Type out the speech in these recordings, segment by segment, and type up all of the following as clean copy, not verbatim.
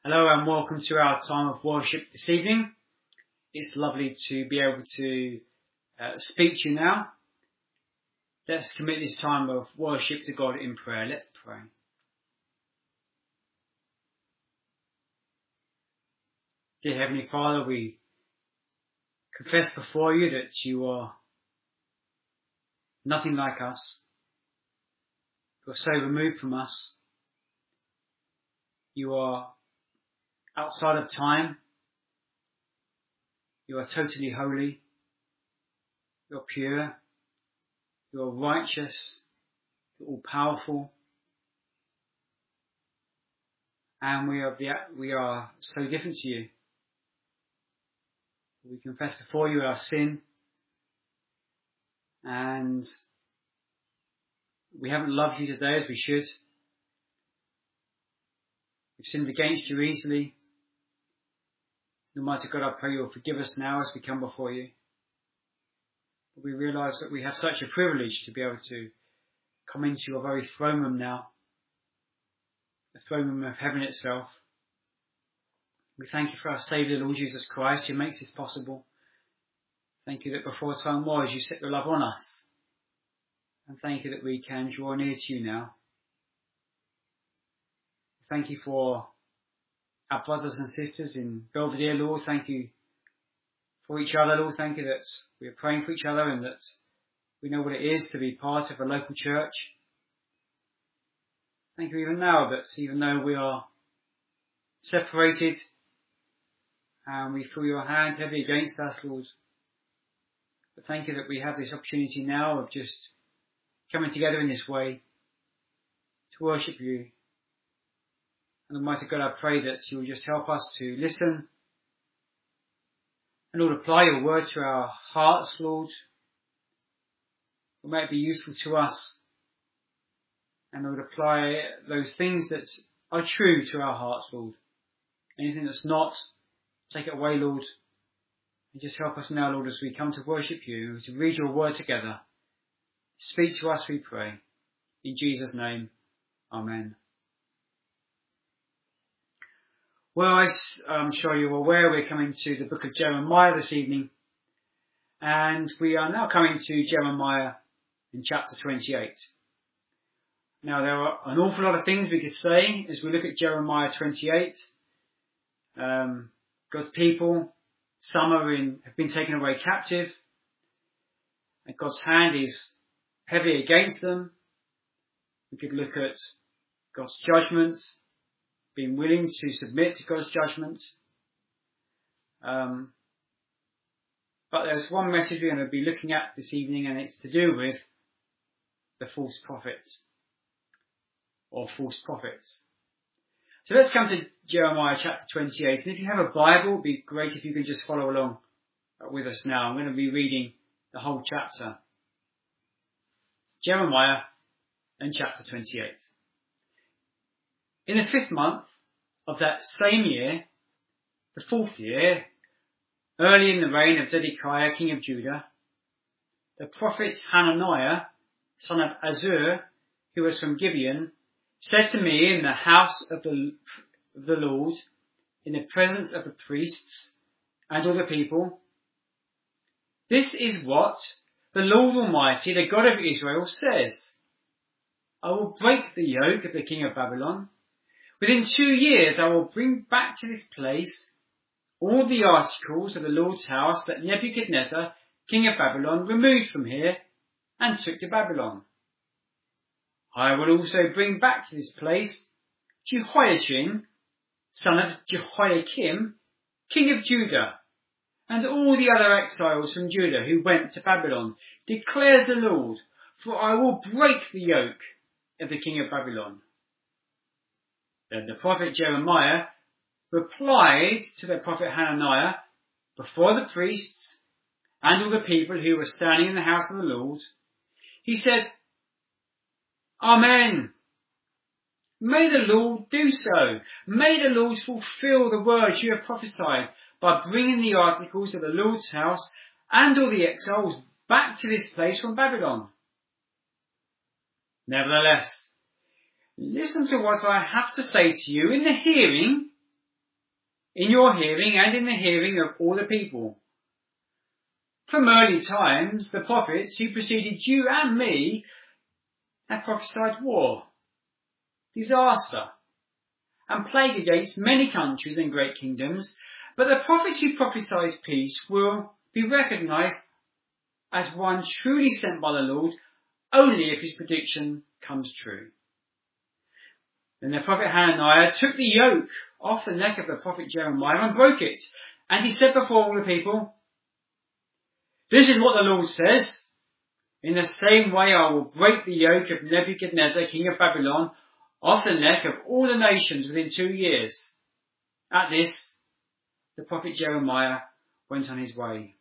Hello and welcome to our time of worship this evening. It's lovely to be able to speak to you now. Let's commit this time of worship to God in prayer. Let's pray. Dear Heavenly Father, we confess before you that you are nothing like us. You are so removed from us. You are outside of time. You are totally holy. You are pure. You are righteous. You're all powerful. And we are so different to you. We confess before you our sin. And we haven't loved you today as we should. We've sinned against you easily. Almighty God, I pray you'll forgive us now as we come before you. But we realise that we have such a privilege to be able to come into your very throne room now, the throne room of heaven itself. We thank you for our Saviour, Lord Jesus Christ, who makes this possible. Thank you that before time was, you set your love on us. And thank you that we can draw near to you now. Thank you for our brothers and sisters in Belvedere, Lord. Thank you for each other, Lord. Thank you that we are praying for each other and that we know what it is to be part of a local church. Thank you even now that even though we are separated and we feel your hand heavy against us, Lord, but thank you that we have this opportunity now of just coming together in this way to worship you. And Almighty God, I pray that you will just help us to listen and Lord, apply your word to our hearts, Lord. May it be useful to us. And Lord, apply those things that are true to our hearts, Lord. Anything that's not, take it away, Lord. And just help us now, Lord, as we come to worship you, to read your word together. Speak to us, we pray. In Jesus' name, amen. Well, as I'm sure you're aware, we're coming to the book of Jeremiah this evening. And we are now coming to Jeremiah in chapter 28. Now, there are an awful lot of things we could say as we look at Jeremiah 28. God's people, some have been taken away captive. And God's hand is heavy against them. We could look at God's judgment, being willing to submit to God's judgment. But there's one message we're going to be looking at this evening, and it's to do with the false prophets, or false prophets. So let's come to Jeremiah chapter 28. And if you have a Bible, it would be great if you could just follow along with us now. I'm going to be reading the whole chapter. Jeremiah and chapter 28. In the 5th month of that same year, the 4th year, early in the reign of Zedekiah, king of Judah, the prophet Hananiah, son of Azur, who was from Gibeon, said to me in the house of the Lord, in the presence of the priests and all the people, "This is what the Lord Almighty, the God of Israel, says. I will break the yoke of the king of Babylon. Within 2 years I will bring back to this place all the articles of the Lord's house that Nebuchadnezzar, king of Babylon, removed from here and took to Babylon. I will also bring back to this place Jehoiachin, son of Jehoiakim, king of Judah, and all the other exiles from Judah who went to Babylon, declares the Lord, for I will break the yoke of the king of Babylon." Then the prophet Jeremiah replied to the prophet Hananiah before the priests and all the people who were standing in the house of the Lord. He said, "Amen. May the Lord do so. May the Lord fulfill the words you have prophesied by bringing the articles of the Lord's house and all the exiles back to this place from Babylon. Nevertheless, listen to what I have to say to you in the hearing in your hearing and in the hearing of all the people. From early times, the prophets who preceded you and me have prophesied war, disaster, and plague against many countries and great kingdoms, but the prophet who prophesies peace will be recognized as one truly sent by the Lord only if his prediction comes true. Then the prophet Hananiah took the yoke off the neck of the prophet Jeremiah and broke it, and he said before all the people, "This is what the Lord says. In the same way I will break the yoke of Nebuchadnezzar, king of Babylon, off the neck of all the nations within 2 years." At this, the prophet Jeremiah went on his way.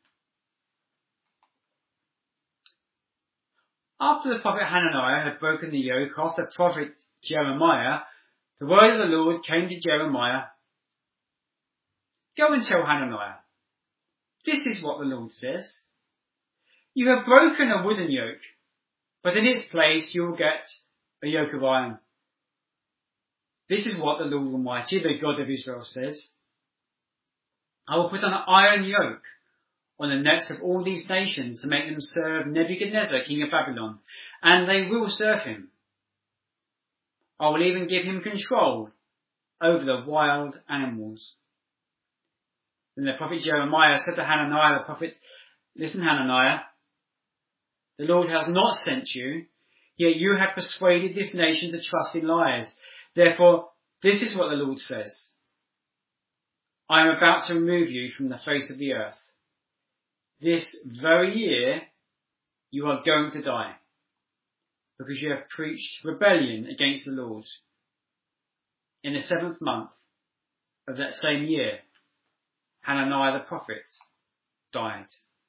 After the prophet Hananiah had broken the yoke off the prophet Jeremiah, the word of the Lord came to Jeremiah. "Go and tell Hananiah, this is what the Lord says. You have broken a wooden yoke, but in its place you will get a yoke of iron. This is what the Lord Almighty, the God of Israel, says. I will put an iron yoke on the necks of all these nations to make them serve Nebuchadnezzar, king of Babylon, and they will serve him. I will even give him control over the wild animals." Then the prophet Jeremiah said to Hananiah the prophet, "Listen, Hananiah, the Lord has not sent you, yet you have persuaded this nation to trust in lies. Therefore, this is what the Lord says. I am about to remove you from the face of the earth. This very year you are going to die, because you have preached rebellion against the Lord." In the 7th month of that same year, Hananiah the prophet died.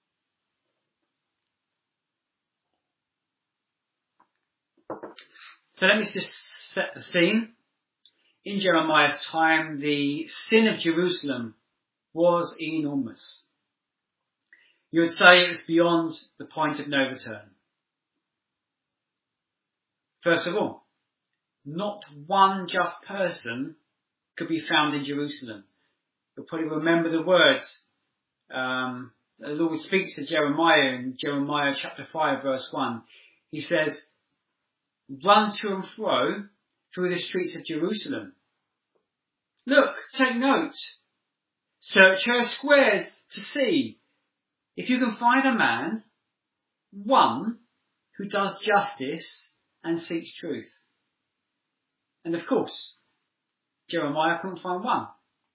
So let me just set the scene. In Jeremiah's time, the sin of Jerusalem was enormous. You would say it was beyond the point of no return. First of all, not one just person could be found in Jerusalem. You'll probably remember the words the Lord speaks to Jeremiah in Jeremiah chapter 5 verse 1. He says, "Run to and fro through the streets of Jerusalem. Look, take note. Search her squares to see if you can find a man, one who does justice and seeks truth." And of course, Jeremiah couldn't find one.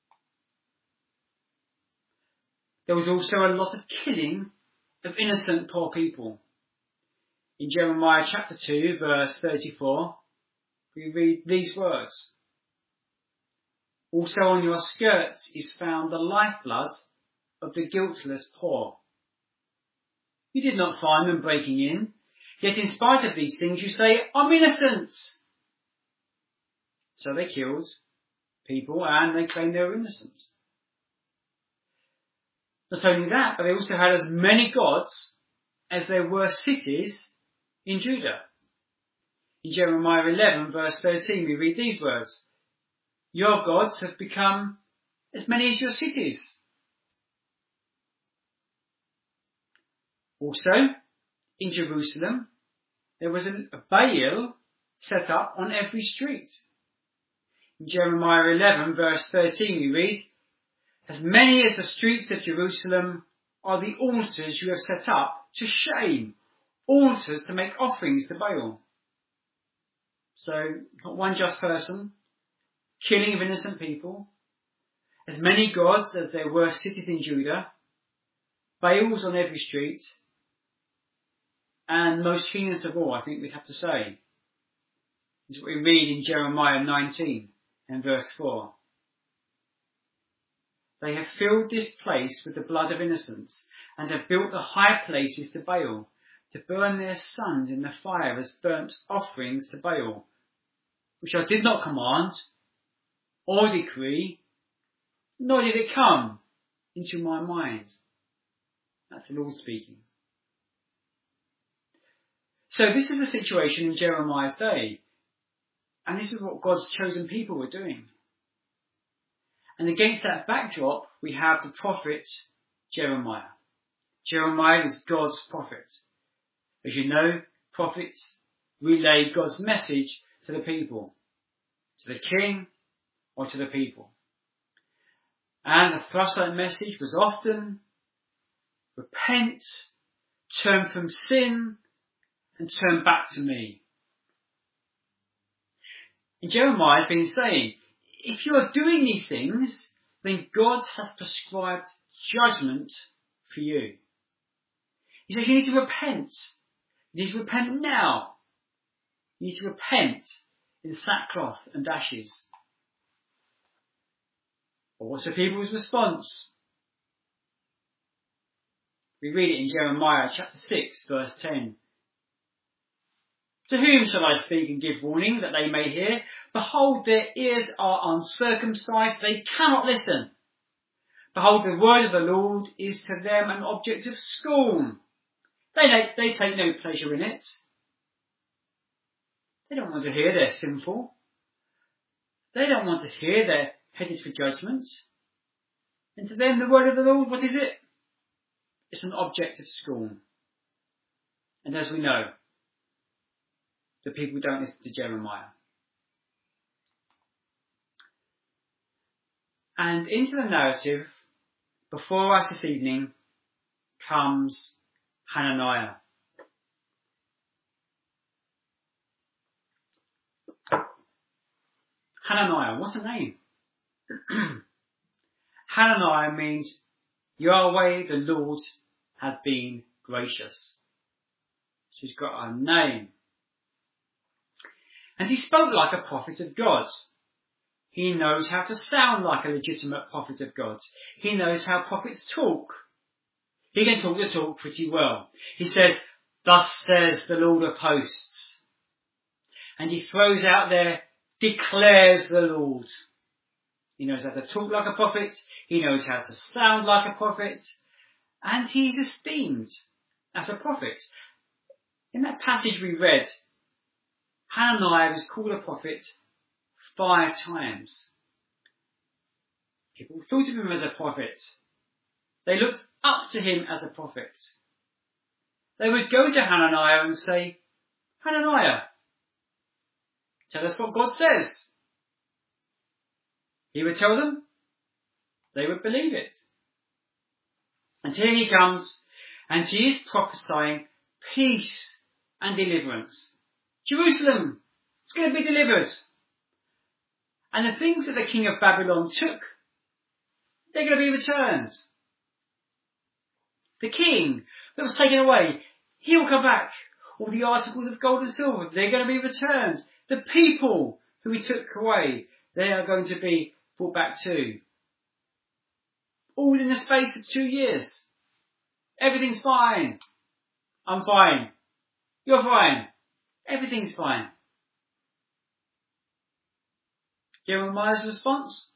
There was also a lot of killing of innocent poor people. In Jeremiah chapter 2 verse 34, we read these words. "Also on your skirts is found the lifeblood of the guiltless poor. You did not find them breaking in, yet in spite of these things you say, 'I'm innocent.'" So they killed people and they claimed they were innocent. Not only that, but they also had as many gods as there were cities in Judah. In Jeremiah 11 verse 13 we read these words. "Your gods have become as many as your cities." Also, in Jerusalem, there was a Baal set up on every street. In Jeremiah 11 verse 13 we read, "As many as the streets of Jerusalem are the altars you have set up to shame, altars to make offerings to Baal." So, not one just person, killing of innocent people, as many gods as there were cities in Judah, Baals on every street, and most heinous of all, I think we'd have to say, is what we read in Jeremiah 19 and verse 4. "They have filled this place with the blood of innocents, and have built the high places to Baal, to burn their sons in the fire as burnt offerings to Baal, which I did not command or decree, nor did it come into my mind." That's the Lord speaking. So this is the situation in Jeremiah's day, and this is what God's chosen people were doing. And against that backdrop, we have the prophet Jeremiah. Jeremiah is God's prophet. As you know, prophets relay God's message to the people, to the king or to the people. And the thrust of that message was often repent, turn from sin, and turn back to me. And Jeremiah has been saying, if you are doing these things, then God has prescribed judgment for you. He says you need to repent. You need to repent now. You need to repent in sackcloth and ashes. But what's the people's response? We read it in Jeremiah chapter 6, verse 10. To whom shall I speak and give warning that they may hear? Behold, their ears are uncircumcised, they cannot listen. Behold, the word of the Lord is to them an object of scorn. They take no pleasure in it. They don't want to hear they're sinful. They don't want to hear they're headed for judgment. And to them, the word of the Lord, what is it? It's an object of scorn. And as we know, the people don't listen to Jeremiah. And into the narrative, before us this evening, comes Hananiah. Hananiah, what a name. Hananiah means Yahweh the Lord has been gracious. She's got a name. And he spoke like a prophet of God. He knows how to sound like a legitimate prophet of God. He knows how prophets talk. He can talk the talk pretty well. He says, thus says the Lord of hosts. And he throws out there, declares the Lord. He knows how to talk like a prophet. He knows how to sound like a prophet. And he's esteemed as a prophet. In that passage we read, Hananiah was called a prophet 5 times. People thought of him as a prophet. They looked up to him as a prophet. They would go to Hananiah and say, Hananiah, tell us what God says. He would tell them. They would believe it. And here he comes, and he is prophesying peace and deliverance. Jerusalem is going to be delivered. And the things that the king of Babylon took, they're going to be returned. The king that was taken away, he will come back. All the articles of gold and silver, they're going to be returned. The people who he took away, they are going to be brought back too. All in the space of 2 years. Everything's fine. I'm fine. You're fine. Everything's fine. Jeremiah's response?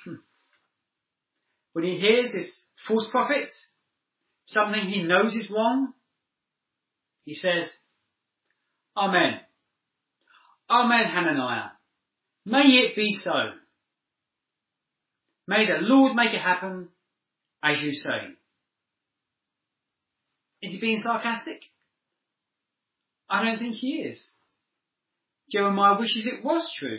When he hears this false prophet, something he knows is wrong, he says, Amen. Amen, Hananiah. May it be so. May the Lord make it happen as you say. Is he being sarcastic? I don't think he is. Jeremiah wishes it was true.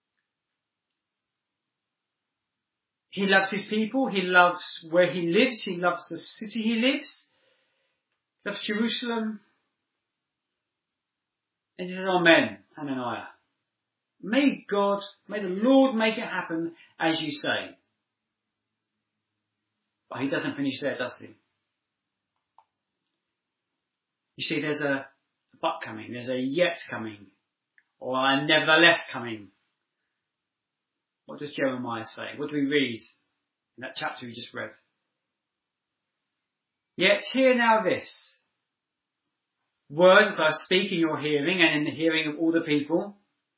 He loves his people, he loves where he lives, he loves the city he lives, he loves Jerusalem. And he says, Amen, Hananiah. May the Lord make it happen as you say. But he doesn't finish there, does he? You see, there's a but coming, there's a yet coming, or a nevertheless coming. What does Jeremiah say? What do we read in that chapter we just read? Yet hear now this word that I speak in your hearing and in the hearing of all the people.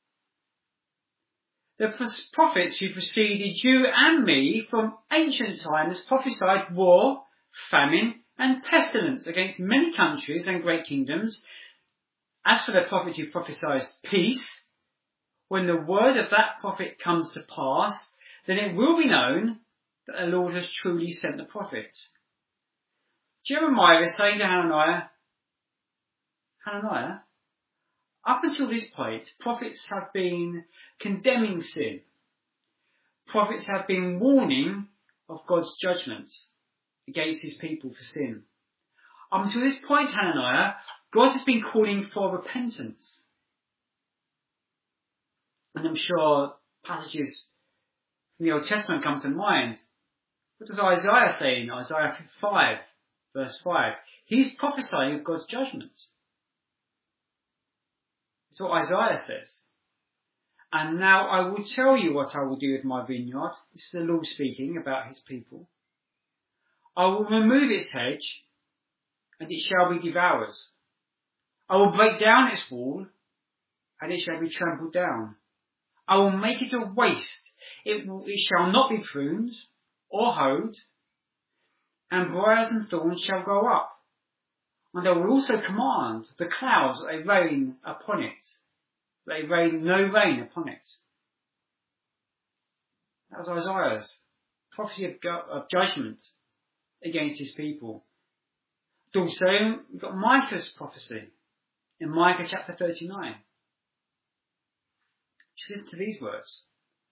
The prophets who preceded you and me from ancient times prophesied war, famine, and pestilence against many countries and great kingdoms. As for the prophet who prophesies peace, when the word of that prophet comes to pass, then it will be known that the Lord has truly sent the prophet. Jeremiah is saying to Hananiah, Hananiah, up until this point, prophets have been condemning sin. Prophets have been warning of God's judgments against his people for sin. Up until this point, Hananiah, God has been calling for repentance. And I'm sure passages from the Old Testament come to mind. What does Isaiah say in Isaiah 5, verse 5? He's prophesying of God's judgment. That's what Isaiah says. And now I will tell you what I will do with my vineyard. This is the Lord speaking about his people. I will remove its hedge, and it shall be devoured. I will break down its wall, and it shall be trampled down. I will make it a waste. It shall not be pruned or hoed, and briars and thorns shall grow up. And I will also command the clouds that they rain upon it. They rain no rain upon it. That was Isaiah's prophecy of judgment against his people. And also, we've got Micah's prophecy in Micah chapter 39. Just listen to these words.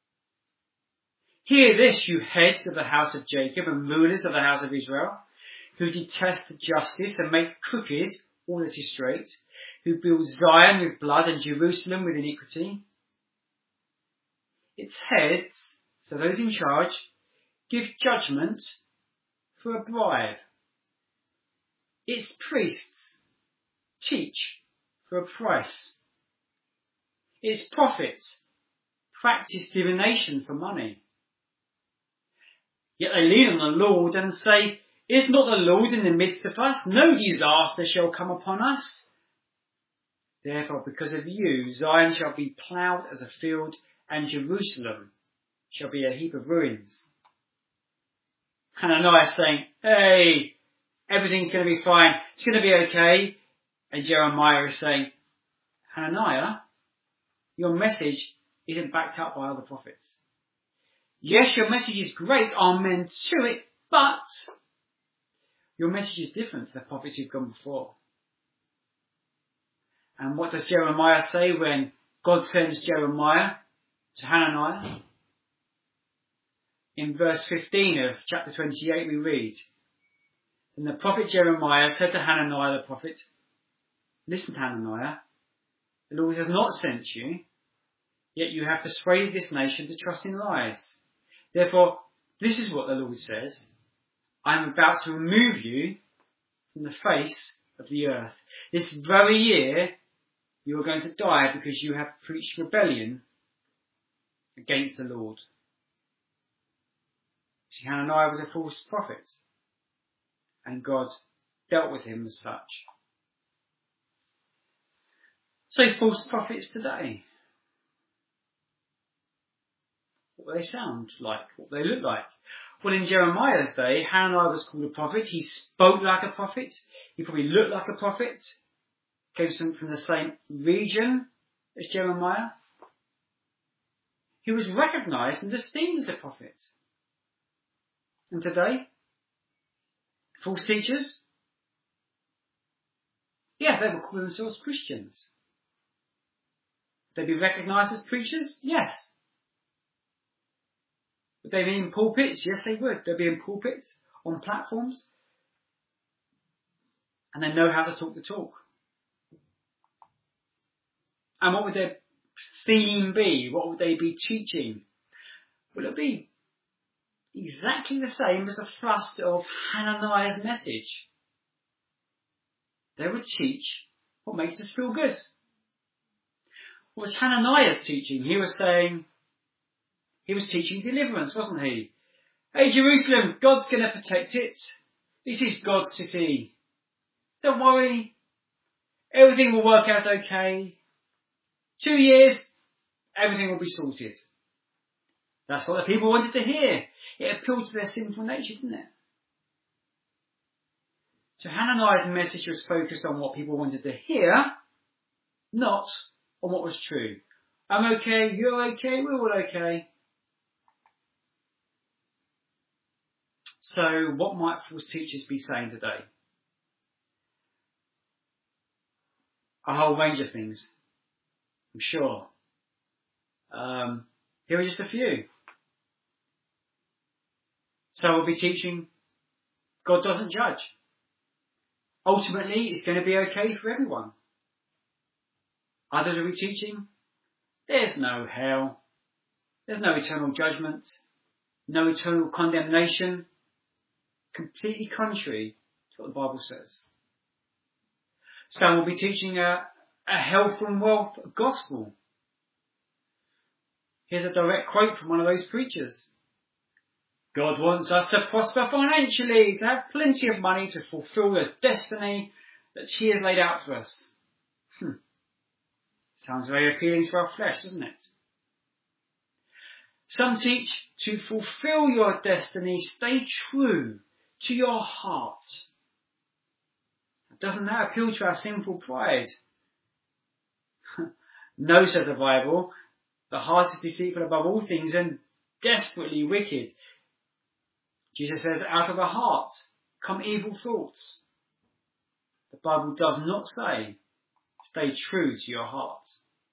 Hear this, you heads of the house of Jacob and rulers of the house of Israel, who detest justice and make crooked all that is straight, who build Zion with blood and Jerusalem with iniquity. Its heads, so those in charge, give judgment for a bribe. Its priests teach for a price. Its prophets practice divination for money. Yet they lean on the Lord and say, is not the Lord in the midst of us? No disaster shall come upon us. Therefore, because of you, Zion shall be ploughed as a field, and Jerusalem shall be a heap of ruins. Hananiah is saying, hey, everything's going to be fine. It's going to be okay. And Jeremiah is saying, Hananiah, your message isn't backed up by other prophets. Yes, your message is great, amen to it, but your message is different to the prophets who've gone before. And what does Jeremiah say when God sends Jeremiah to Hananiah? In verse 15 of chapter 28 we read, and the prophet Jeremiah said to Hananiah the prophet, listen, Hananiah, the Lord has not sent you, yet you have persuaded this nation to trust in lies. Therefore, this is what the Lord says, I am about to remove you from the face of the earth. This very year you are going to die because you have preached rebellion against the Lord. See, Hananiah was a false prophet, and God dealt with him as such. So false prophets today, what they sound like, what they look like. Well, in Jeremiah's day, Hananiah was called a prophet. He spoke like a prophet. He probably looked like a prophet. Came from the same region as Jeremiah. He was recognised and esteemed as a prophet. And today, false teachers, yeah, they will call themselves Christians. Would they be recognised as preachers? Yes. Would they be in pulpits? Yes, they would. They'd be in pulpits, on platforms. And they know how to talk the talk. And what would their theme be? What would they be teaching? Will it be exactly the same as the thrust of Hananiah's message? They would teach what makes us feel good. What was Hananiah teaching? He was teaching deliverance, wasn't he? Hey, Jerusalem, God's going to protect it. This is God's city. Don't worry. Everything will work out okay. 2 years, everything will be sorted. That's what the people wanted to hear. It appealed to their sinful nature, didn't it? So Hananiah's message was focused on what people wanted to hear, not on what was true. I'm okay, you're okay, we're all okay. So what might false teachers be saying today? A whole range of things, I'm sure. Here are just a few. So we'll be teaching God doesn't judge. Ultimately, it's going to be okay for everyone. Others will be teaching there's no hell, there's no eternal judgment, no eternal condemnation. Completely contrary to what the Bible says. Some will be teaching a health and wealth gospel. Here's a direct quote from one of those preachers. God wants us to prosper financially, to have plenty of money to fulfill the destiny that He has laid out for us. Sounds very appealing to our flesh, doesn't it? Some teach to fulfill your destiny, stay true to your heart. Doesn't that appeal to our sinful pride? No, says the Bible, the heart is deceitful above all things and desperately wicked. Jesus says, out of the heart come evil thoughts. The Bible does not say, stay true to your heart.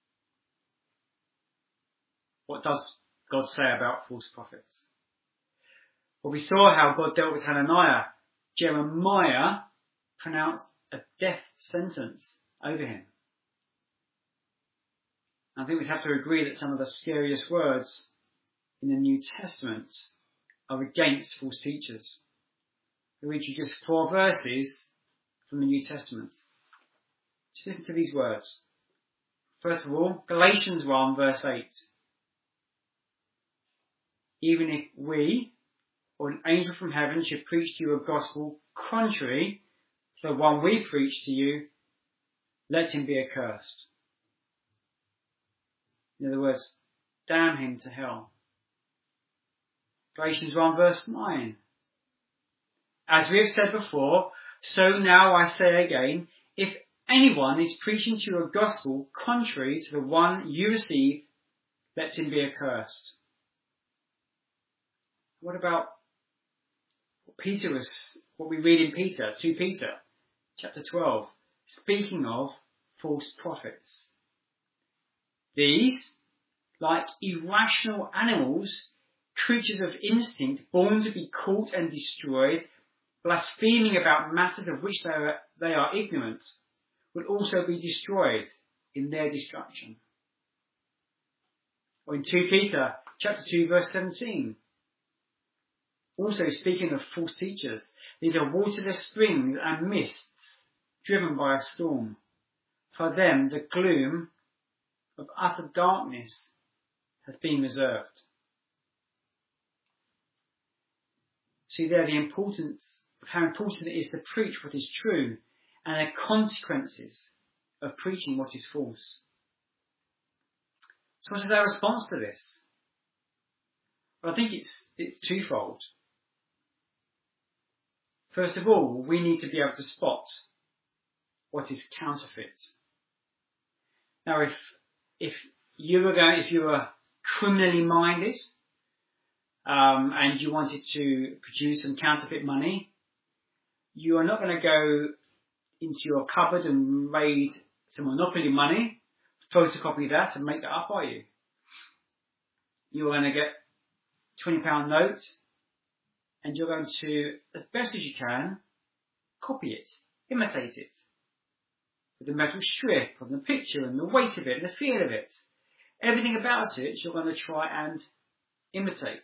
What does God say about false prophets? Well, we saw how God dealt with Hananiah. Jeremiah pronounced a death sentence over him. I think we'd have to agree that some of the scariest words in the New Testament are against false teachers. We read you just 4 verses from the New Testament. Just listen to these words. First of all, Galatians 1 verse 8. Even if we or an angel from heaven should preach to you a gospel contrary to the one we preach to you, let him be accursed. In other words, damn him to hell. Galatians 1 verse 9. As we have said before, so now I say again, if anyone is preaching to you a gospel contrary to the one you receive, let him be accursed. What about what we read in Peter, 2 Peter, chapter 12, speaking of false prophets. These, like irrational animals, creatures of instinct, born to be caught and destroyed, blaspheming about matters of which they are ignorant, will also be destroyed in their destruction. Or in 2 Peter, chapter 2, verse 17, also speaking of false teachers, these are waterless springs and mists driven by a storm. For them, the gloom of utter darkness has been reserved. See there the importance of how important it is to preach what is true and the consequences of preaching what is false. So what is our response to this? Well, I think it's twofold. First of all, we need to be able to spot what is counterfeit. Now, if you were criminally minded, and you wanted to produce some counterfeit money, you are not going to go into your cupboard and raid some Monopoly money, photocopy that and make that up, are you? You're going to get £20 notes, and you're going to, as best as you can, copy it, imitate it. With the metal strip and the picture and the weight of it and the feel of it. Everything about it you're going to try and imitate.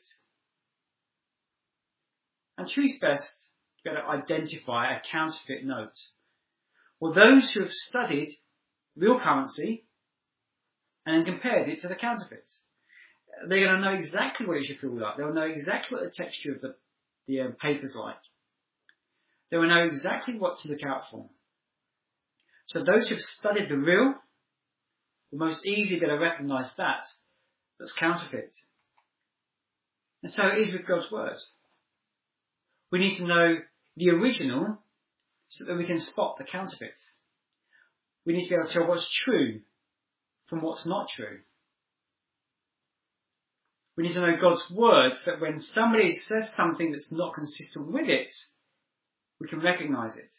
And who's best to be able to identify a counterfeit note? Well, those who have studied real currency and then compared it to the counterfeit. They're going to know exactly what it should feel like. They'll know exactly what the texture of the paper's like. They will know exactly what to look out for. So those who have studied the real will most easily be able to recognise that's counterfeit. And so it is with God's word. We need to know the original so that we can spot the counterfeit. We need to be able to tell what's true from what's not true. We need to know God's words, that when somebody says something that's not consistent with it, we can recognise it.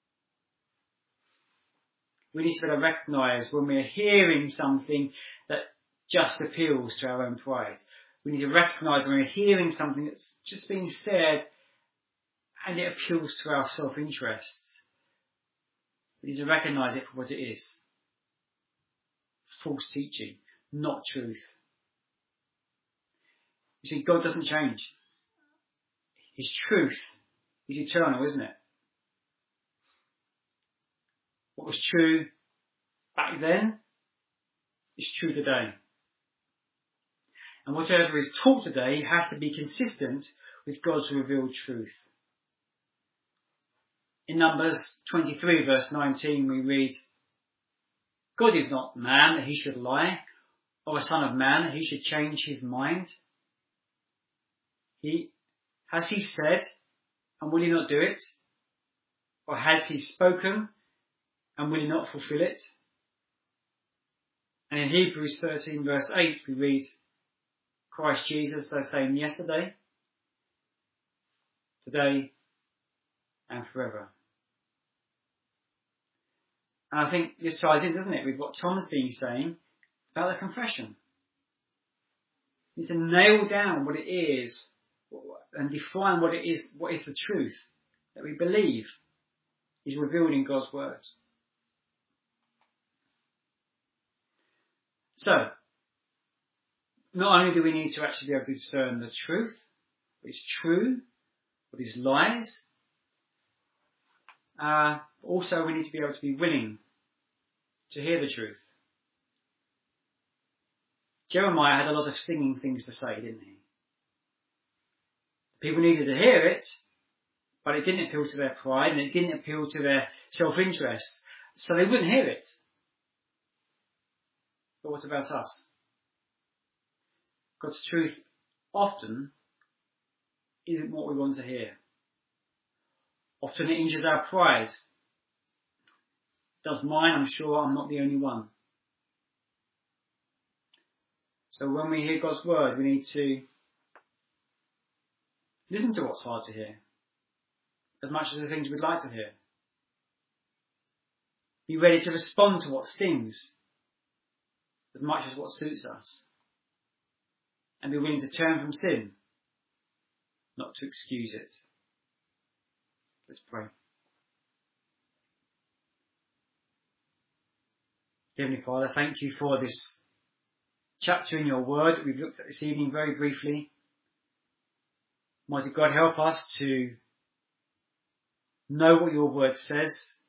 We need to be able to recognise when we're hearing something that just appeals to our own pride. We need to recognise when we're hearing something that's just being said and it appeals to our self-interest. We need to recognise it for what it is. False teaching, not truth. You see, God doesn't change. His truth is eternal, isn't it? What was true back then is true today. And whatever is taught today has to be consistent with God's revealed truth. In Numbers 23 verse 19 we read, God is not man that he should lie, or a son of man that he should change his mind. Has he said, and will he not do it? Or has he spoken, and will he not fulfill it? And in Hebrews 13 verse 8 we read, Christ Jesus the same yesterday, today, and forever. And I think this ties in, doesn't it, with what Tom's been saying about the confession. We need to nail down what it is and define what it is, what is the truth that we believe is revealed in God's words. So, not only do we need to actually be able to discern the truth, what is true, what is lies, also we need to be able to be willing to hear the truth. Jeremiah had a lot of stinging things to say, didn't he? People needed to hear it, but it didn't appeal to their pride and it didn't appeal to their self-interest, so they wouldn't hear it. But what about us? God's truth often isn't what we want to hear. Often it injures our pride. It does mine, I'm sure I'm not the only one. So when we hear God's word, we need to listen to what's hard to hear, as much as the things we'd like to hear. Be ready to respond to what stings, as much as what suits us. And be willing to turn from sin, not to excuse it. Let's pray. Heavenly Father, thank you for this chapter in your word that we've looked at this evening very briefly. Mighty God, help us to know what your word says,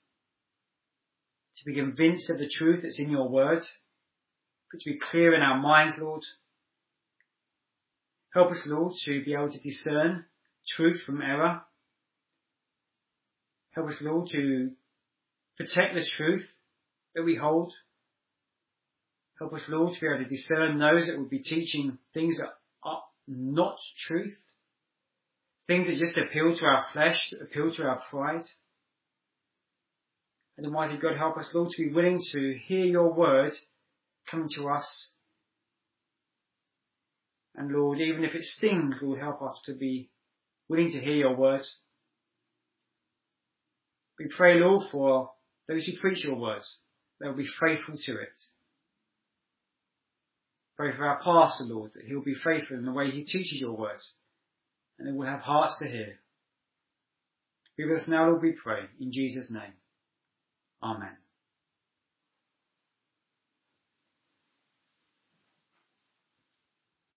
to be convinced of the truth that's in your word, for it to be clear in our minds, Lord. Help us, Lord, to be able to discern truth from error. Help us, Lord, to protect the truth that we hold. Help us, Lord, to be able to discern those that will be teaching things that are not truth. Things that just appeal to our flesh, that appeal to our pride. And Almighty God, help us, Lord, to be willing to hear your word come to us. And Lord, even if it stings, Lord, help us to be willing to hear your words. We pray, Lord, for those who preach your words. They'll be faithful to it. Pray for our pastor, Lord, that he'll be faithful in the way he teaches your words. And they will have hearts to hear. Be with us now, Lord, we pray. In Jesus' name. Amen.